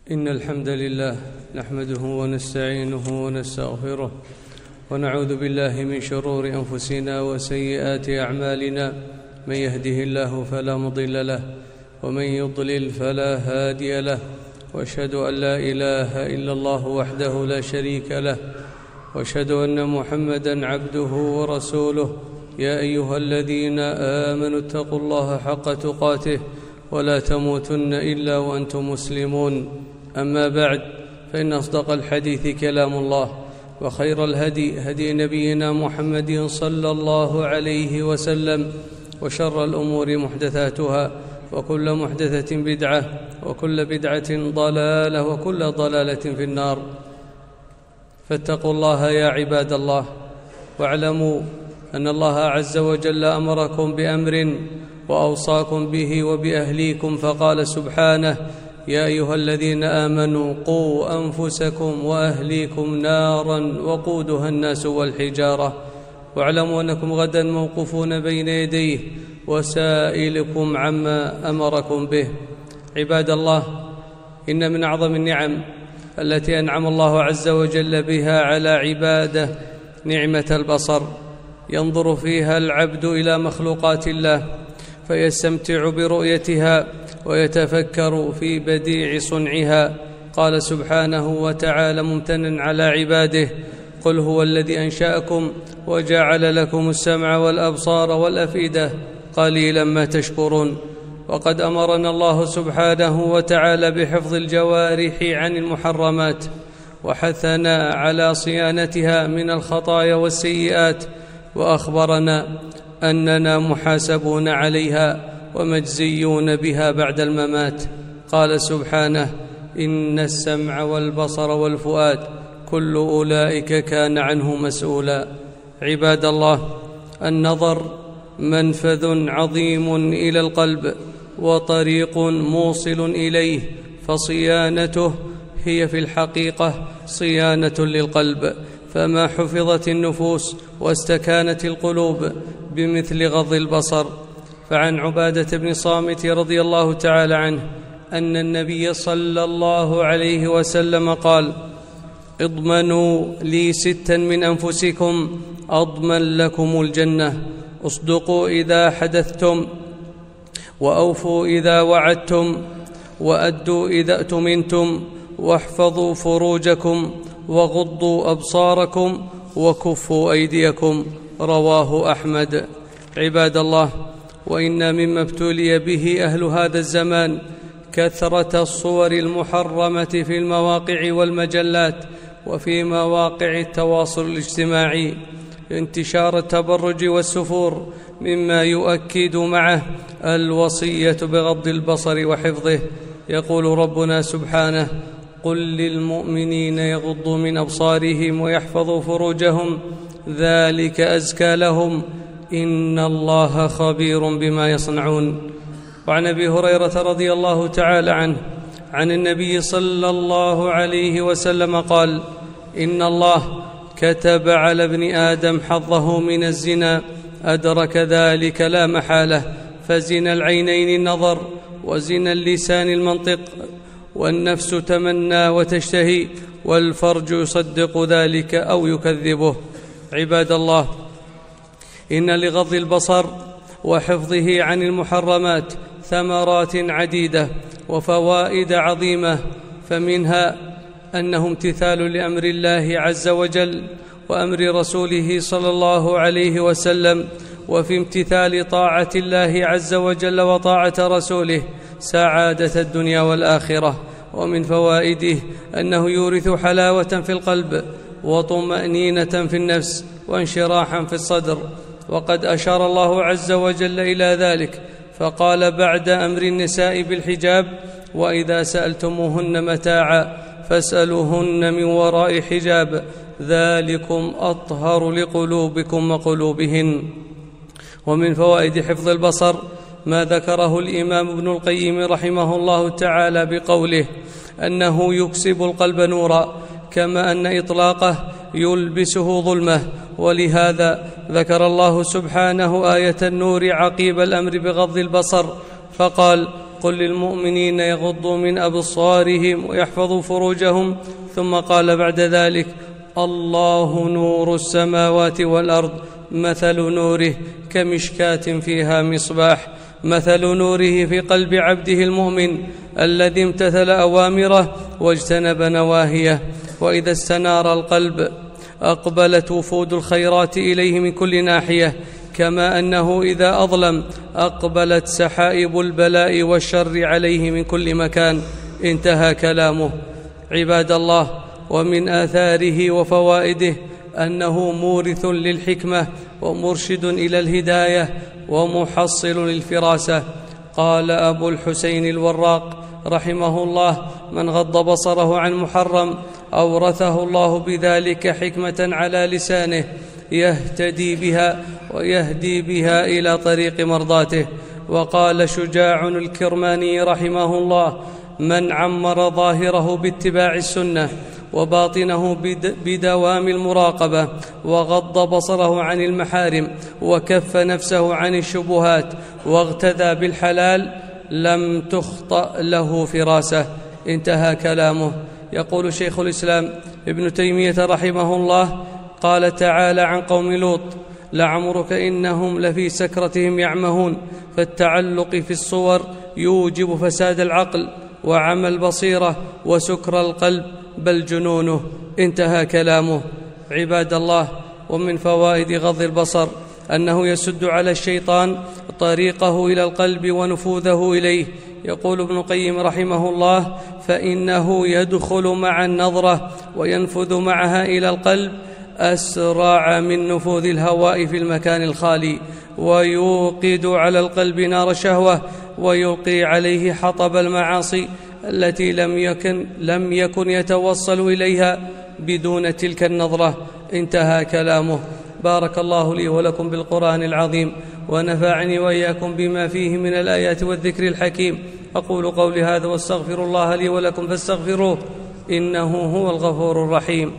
إن الحمد لله نحمده ونستعينه ونستغفره ونعوذ بالله من شرور أنفسنا وسيئات أعمالنا. من يهده الله فلا مضل له ومن يضلل فلا هادي له، وأشهد أن لا إله إلا الله وحده لا شريك له، وأشهد أن محمدا عبده ورسوله. يا أيها الذين آمنوا اتقوا الله حق تقاته ولا تموتن إلا وأنتم مسلمون. أما بعد، فإن أصدق الحديث كلام الله، وخير الهدي هدي نبينا محمد صلى الله عليه وسلم، وشر الأمور محدثاتها، وكل محدثة بدعة، وكل بدعة ضلالة، وكل ضلالة في النار. فاتقوا الله يا عباد الله، واعلموا أن الله عز وجل أمركم بأمر وأوصاكم به وبأهليكم، فقال سبحانه: يا أيها الذين آمنوا قوا أنفسكم وأهليكم نارا وقودها الناس والحجارة، واعلموا أنكم غدا موقوفون بين يديه وسائلكم عما أمركم به. عباد الله، إن من أعظم النعم التي أنعم الله عز وجل بها على عباده نعمة البصر. ينظر فيها العبد إلى مخلوقات الله فيستمتع برؤيتها ويتفكر في بديع صنعها. قال سبحانه وتعالى ممتنا على عباده: قل هو الذي أنشأكم وجعل لكم السمع والأبصار والأفئدة قليلا ما تشكرون. وقد أمرنا الله سبحانه وتعالى بحفظ الجوارح عن المحرمات، وحثنا على صيانتها من الخطايا والسيئات، وأخبرنا أننا محاسبون عليها ومجزيون بها بعد الممات. قال سبحانه: إن السمع والبصر والفؤاد كل أولئك كان عنه مسؤولا. عباد الله، النظر منفذ عظيم إلى القلب وطريق موصل إليه، فصيانته هي في الحقيقة صيانة للقلب، فما حفظت النفوس واستكانت القلوب بمثل غض البصر. فعن عبادة بن صامت رضي الله تعالى عنه أن النبي صلى الله عليه وسلم قال: اضمنوا لي 6 من أنفسكم أضمن لكم الجنة: اصدقوا إذا حدثتم، وأوفوا إذا وعدتم، وأدوا إذا اؤتمنتم، واحفظوا فروجكم، وغضوا أبصاركم، وكفوا أيديكم. رواه أحمد. عباد الله، وإن مما ابتلي به أهل هذا الزمان كثرة الصور المحرمة في المواقع والمجلات وفي مواقع التواصل الاجتماعي، انتشار التبرج والسفور، مما يؤكد معه الوصية بغض البصر وحفظه. يقول ربنا سبحانه: قل للمؤمنين يغضوا من أبصارهم ويحفظوا فروجهم ذلك أزكى لهم إن الله خبير بما يصنعون. وعن أبي هريرة رضي الله تعالى عنه عن النبي صلى الله عليه وسلم قال: إن الله كتب على ابن آدم حظه من الزنا، أدرك ذلك لا محالة، فزنا العينين النظر، وزنا اللسان المنطق، والنفس تمنى وتشتهي، والفرج يصدق ذلك أو يكذبه. عباد الله، إن لغض البصر وحفظه عن المحرمات ثمرات عديدة وفوائد عظيمة، فمنها أنه امتثال لأمر الله عز وجل وأمر رسوله صلى الله عليه وسلم، وفي امتثال طاعة الله عز وجل وطاعة رسوله سعادة الدنيا والآخرة. ومن فوائده أنه يورث حلاوة في القلب وطمأنينة في النفس وانشراحا في الصدر. وقد أشار الله عز وجل إلى ذلك فقال بعد أمر النساء بالحجاب: وإذا سألتموهن متاعا فاسألوهن من وراء حجاب ذلكم أطهر لقلوبكم وقلوبهن. ومن فوائد حفظ البصر ما ذكره الإمام ابن القيم رحمه الله تعالى بقوله أنه يكسب القلب نورا، كما أن إطلاقه يلبسه ظلمة. ولهذا ذكر الله سبحانه آية النور عقيب الأمر بغض البصر، فقال: قل للمؤمنين يغضوا من أبصارهم ويحفظوا فروجهم، ثم قال بعد ذلك: الله نور السماوات والأرض، مثل نوره كمشكاة فيها مصباح، مثل نوره في قلب عبده المؤمن الذي امتثل أوامره واجتنب نواهيه. وإذا استنار القلب أقبلت وفود الخيرات إليه من كل ناحية، كما أنه إذا أظلم أقبلت سحائب البلاء والشر عليه من كل مكان. انتهى كلامه. عباد الله، ومن آثاره وفوائده أنه مورث للحكمة ومرشد إلى الهداية ومحصل للفراسة. قال أبو الحسين الوراق رحمه الله: من غض بصره عن محرم أورثه الله بذلك حكمة على لسانه يهتدي بها ويهدي بها إلى طريق مرضاته. وقال شجاع الكرماني رحمه الله: من عمر ظاهره باتباع السنة وباطنه بدوام المراقبة، وغض بصره عن المحارم، وكف نفسه عن الشبهات، واغتدى بالحلال، لم تخطأ له فراسة. انتهى كلامه. يقول شيخ الإسلام ابن تيمية رحمه الله: قال تعالى عن قوم لوط: لعمرك إنهم لفي سكرتهم يعمهون. فالتعلق في الصور يوجب فساد العقل وعمى البصيرة وسكر القلب، بل جنونه. انتهى كلامه. عباد الله، ومن فوائد غض البصر أنه يسد على الشيطان طريقه إلى القلب ونفوذه إليه. يقول ابن القيم رحمه الله: فإنه يدخل مع النظرة وينفذ معها إلى القلب أسرع من نفوذ الهواء في المكان الخالي، ويوقد على القلب نار الشهوة، ويلقي عليه حطب المعاصي التي لم يكن يتوصل إليها بدون تلك النظرة. انتهى كلامه. بارك الله لي ولكم بالقرآن العظيم، ونفعني وإياكم بما فيه من الآيات والذكر الحكيم. أقول قولي هذا واستغفر الله لي ولكم فاستغفروه، إنه هو الغفور الرحيم.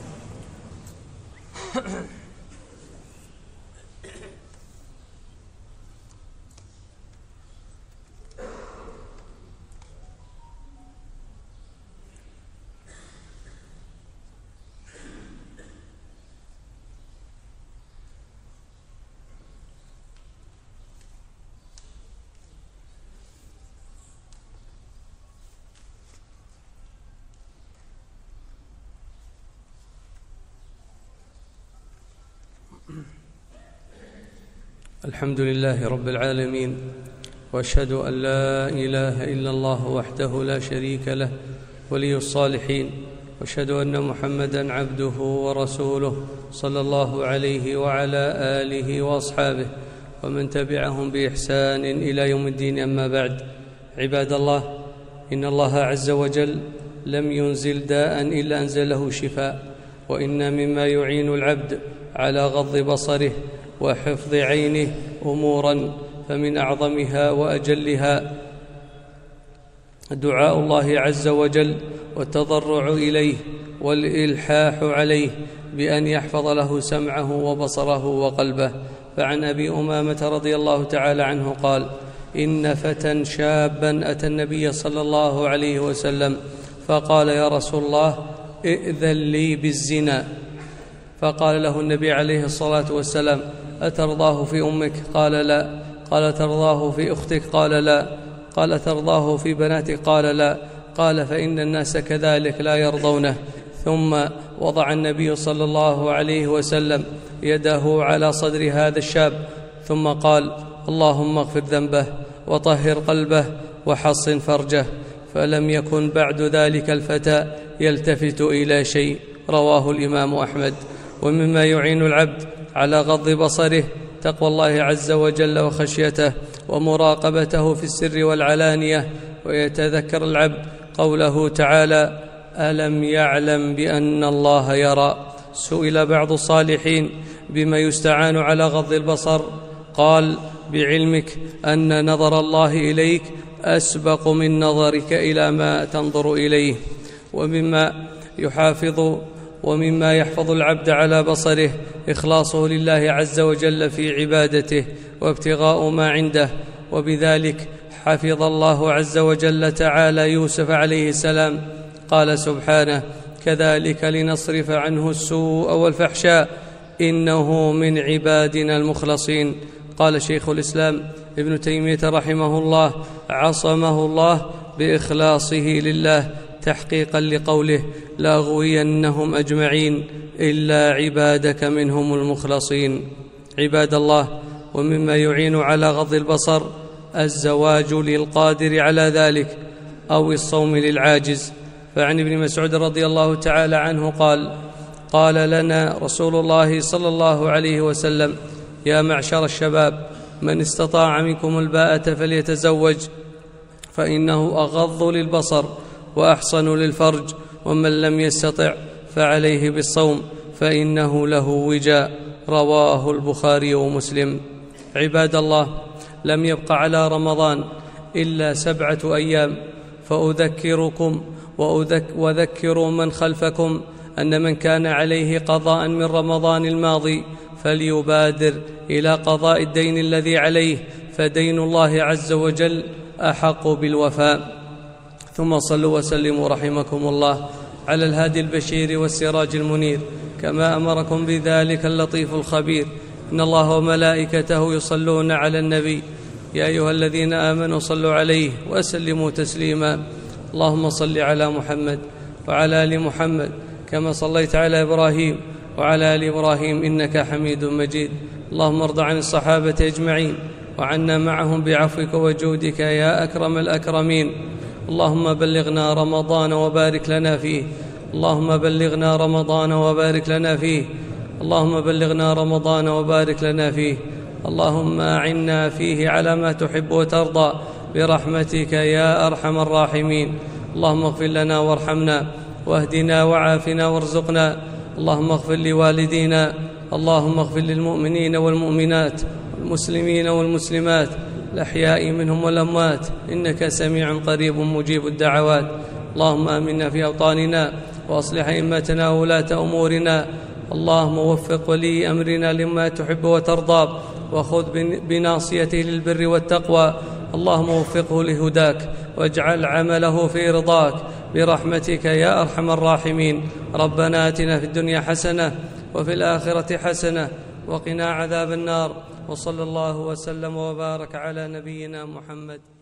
الحمد لله رب العالمين، وأشهد أن لا إله إلا الله وحده لا شريك له ولي الصالحين، وأشهد أن محمدًا عبده ورسوله صلى الله عليه وعلى آله وأصحابه ومن تبعهم بإحسان إلى يوم الدين. أما بعد، عباد الله، إن الله عز وجل لم ينزل داء إلا أنزله شفاء، وإن مما يعين العبد على غض بصره وحفظ عينه أمورا، فمن أعظمها وأجلها دعاء الله عز وجل والتضرع إليه والإلحاح عليه بأن يحفظ له سمعه وبصره وقلبه. فعن أبي أمامة رضي الله تعالى عنه قال: إن فتى شابا أتى النبي صلى الله عليه وسلم فقال: يا رسول الله، ائذن لي بالزنا. فقال له النبي عليه الصلاة والسلام: أترضاه في أمك؟ قال: لا. قال: ترضاه في أختك؟ قال: لا. قال: ترضاه في بناتك؟ قال: لا. قال: فإن الناس كذلك لا يرضونه. ثم وضع النبي صلى الله عليه وسلم يده على صدر هذا الشاب، ثم قال: اللهم اغفر ذنبه وطهر قلبه وحصن فرجه. فلم يكن بعد ذلك الفتى يلتفت إلى شيء. رواه الإمام أحمد. ومما يعين العبد على غض بصره تقوى الله عز وجل وخشيته ومراقبته في السر والعلانية. ويتذكر العبد قوله تعالى: ألم يعلم بأن الله يرى. سئل بعض الصالحين بما يستعان على غض البصر، قال: بعلمك أن نظر الله إليك أسبق من نظرك إلى ما تنظر إليه. ومما يحفظ العبد على بصره إخلاصه لله عز وجل في عبادته وابتغاء ما عنده، وبذلك حفظ الله عز وجل تعالى يوسف عليه السلام، قال سبحانه: كذلك لنصرف عنه السوء والفحشاء إنه من عبادنا المخلصين. قال شيخ الإسلام ابن تيمية رحمه الله: عصمه الله بإخلاصه لله تحقيقا لقوله: لأغوينهم أجمعين إلا عبادك منهم المخلصين. عباد الله، ومما يعين على غض البصر الزواج للقادر على ذلك أو الصوم للعاجز. فعن ابن مسعود رضي الله تعالى عنه قال لنا رسول الله صلى الله عليه وسلم: يا معشر الشباب، من استطاع منكم الباءة فليتزوج، فإنه أغض للبصر وأحصن للفرج، ومن لم يستطع فعليه بالصوم فإنه له وجاء. رواه البخاري ومسلم. عباد الله، لم يبق على رمضان إلا 7 أيام، فأذكركم وذكروا من خلفكم أن من كان عليه قضاء من رمضان الماضي فليبادر إلى قضاء الدين الذي عليه، فدين الله عز وجل أحق بالوفاء. ثم صلوا وسلموا رحمكم الله على الهادي البشير والسراج المنير، كما أمركم بذلك اللطيف الخبير. إن الله وملائكته يصلون على النبي، يا أيها الذين آمنوا صلوا عليه وسلموا تسليما. اللهم صل على محمد وعلى آل محمد كما صليت على إبراهيم وعلى آل إبراهيم إنك حميد مجيد. اللهم ارض عن الصحابة أجمعين وعنا معهم بعفوك وجودك يا أكرم الأكرمين. اللهم بلغنا رمضان وبارك لنا فيه، اللهم بلغنا رمضان وبارك لنا فيه، اللهم بلغنا رمضان وبارك لنا فيه. اللهم أعنا فيه على ما تحب وترضى برحمتك يا أرحم الراحمين. اللهم اغفر لنا وارحمنا واهدنا وعافنا وارزقنا. اللهم اغفر لوالدينا، اللهم اغفر للمؤمنين والمؤمنات والمسلمين والمسلمات الأحياء منهم والأموات، إنك سميع قريب مجيب الدعوات. اللهم آمنا في أوطاننا وأصلح أئمتنا وولاة أمورنا. اللهم وفق ولي أمرنا لما تحب وترضى، وخذ بناصيته للبر والتقوى. اللهم وفقه لهداك واجعل عمله في رضاك برحمتك يا أرحم الراحمين. ربنا آتنا في الدنيا حسنة وفي الآخرة حسنة وقنا عذاب النار. وصلى الله وسلم وبارك على نبينا محمد.